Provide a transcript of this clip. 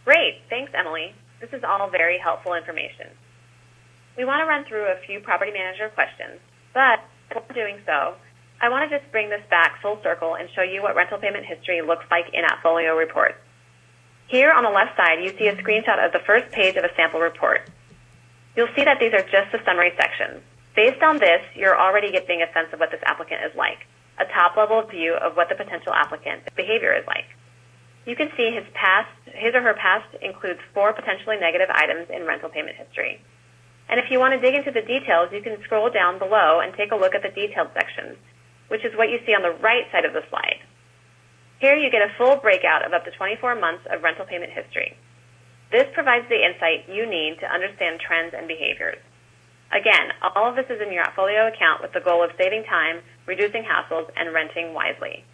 Great, thanks, Emily. This is all very helpful information. We want to run through a few property manager questions, but before doing so, I want to just bring this back full circle and show you what rental payment history looks like in AppFolio reports. Here on the left side, you see a screenshot of the first page of a sample report. You'll see that these are just the summary sections. Based on this, you're already getting a sense of what this applicant is like, a top-level view of what the potential applicant's behavior is like. You can see his or her past includes 4 potentially negative items in rental payment history. And if you want to dig into the details, you can scroll down below and take a look at the detailed sections, which is what you see on the right side of the slide. Here you get a full breakout of up to 24 months of rental payment history. This provides the insight you need to understand trends and behaviors. Again, all of this is in your AppFolio account with the goal of saving time, reducing hassles, and renting wisely.